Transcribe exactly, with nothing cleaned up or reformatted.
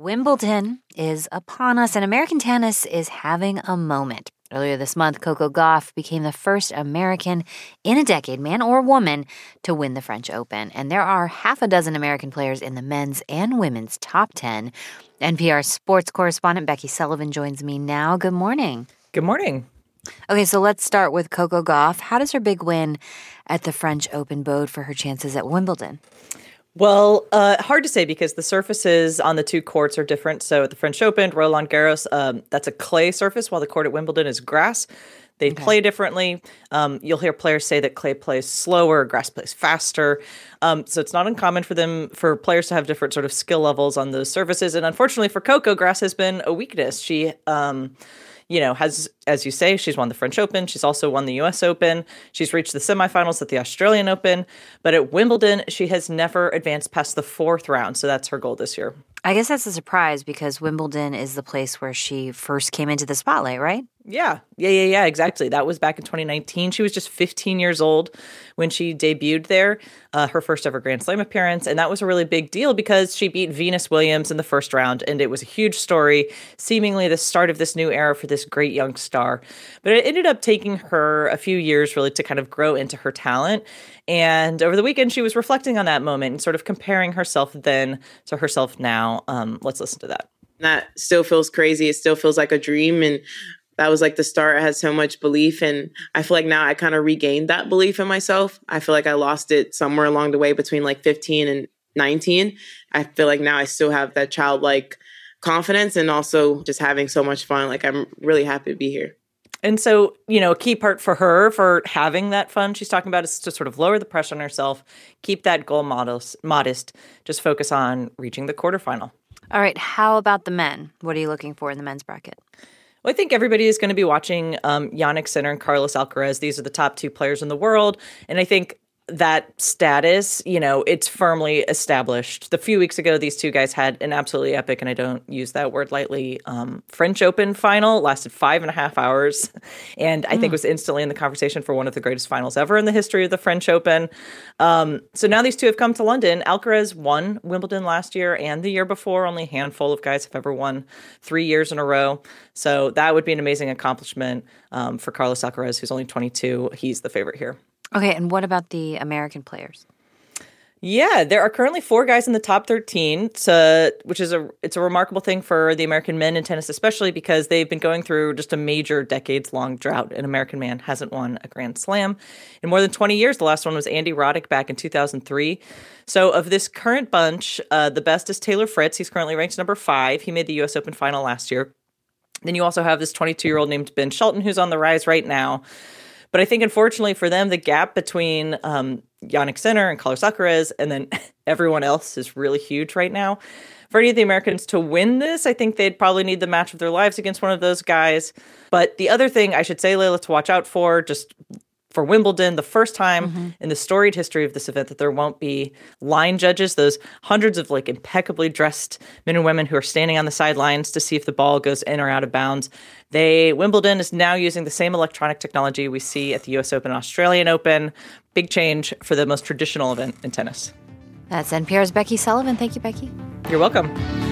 Wimbledon is upon us, and American tennis is having a moment. Earlier this month, Coco Gauff became the first American in a decade, man or woman, to win the French Open. And there are half a dozen American players in the men's and women's top ten. N P R sports correspondent Becky Sullivan joins me now. Good morning. Good morning. Okay, so let's start with Coco Gauff. How does her big win at the French Open bode for her chances at Wimbledon? Well, uh, hard to say because the surfaces on the two courts are different. So at the French Open, Roland Garros, um, that's a clay surface, while the court at Wimbledon is grass. They okay. play differently. Um, you'll hear players say that clay plays slower, grass plays faster. Um, so it's not uncommon for them, for players to have different sort of skill levels on those surfaces. And unfortunately for Coco, grass has been a weakness. She... Um, You know, has, as you say, she's won the French Open. She's also won the U S Open. She's reached the semifinals at the Australian Open. But at Wimbledon, she has never advanced past the fourth round. So that's her goal this year. I guess that's a surprise because Wimbledon is the place where she first came into the spotlight, right? Yeah, yeah, yeah, yeah, exactly. That was back in twenty nineteen. She was just fifteen years old when she debuted there, uh, her first ever Grand Slam appearance. And that was a really big deal because she beat Venus Williams in the first round. And it was a huge story, seemingly the start of this new era for this great young star. But it ended up taking her a few years really to kind of grow into her talent. And over the weekend, she was reflecting on that moment and sort of comparing herself then to herself now. Um, let's listen to that. That still feels crazy. It still feels like a dream. And that was like the start. I had so much belief. And I feel like now I kind of regained that belief in myself. I feel like I lost it somewhere along the way between like fifteen and nineteen. I feel like now I still have that childlike confidence and also just having so much fun. Like I'm really happy to be here. And so, you know, a key part for her for having that fun she's talking about is to sort of lower the pressure on herself, keep that goal modest, modest, just focus on reaching the quarterfinal. All right. How about the men? What are you looking for in the men's bracket? Well, I think everybody is going to be watching um, Jannik Sinner and Carlos Alcaraz. These are the top two players in the world. And I think that status, you know, it's firmly established. The few weeks ago, these two guys had an absolutely epic, and I don't use that word lightly, um, French Open final. It lasted five and a half hours. And I mm. think was instantly in the conversation for one of the greatest finals ever in the history of the French Open. Um, so now these two have come to London. Alcaraz won Wimbledon last year and the year before. Only a handful of guys have ever won three years in a row. So that would be an amazing accomplishment um, for Carlos Alcaraz, who's only twenty-two. He's the favorite here. Okay, and what about the American players? Yeah, there are currently four guys in the top thirteen, so, which is a it's a remarkable thing for the American men in tennis, especially because they've been going through just a major decades-long drought. An American man hasn't won a Grand Slam in more than twenty years. The last one was Andy Roddick back in two thousand three. So of this current bunch, uh, the best is Taylor Fritz. He's currently ranked number five. He made the U S Open final last year. Then you also have this twenty-two-year-old named Ben Shelton, who's on the rise right now. But I think, unfortunately for them, the gap between um, Jannik Sinner and Carlos Alcaraz and then everyone else is really huge right now. For any of the Americans to win this, I think they'd probably need the match of their lives against one of those guys. But the other thing I should say, Layla, to watch out for, just for Wimbledon, the first time mm-hmm. in the storied history of this event that there won't be line judges, those hundreds of like impeccably dressed men and women who are standing on the sidelines to see if the ball goes in or out of bounds. They Wimbledon is now using the same electronic technology we see at the U S Open and Australian Open. Big change for the most traditional event in tennis. That's N P R's Becky Sullivan. Thank you, Becky. You're welcome.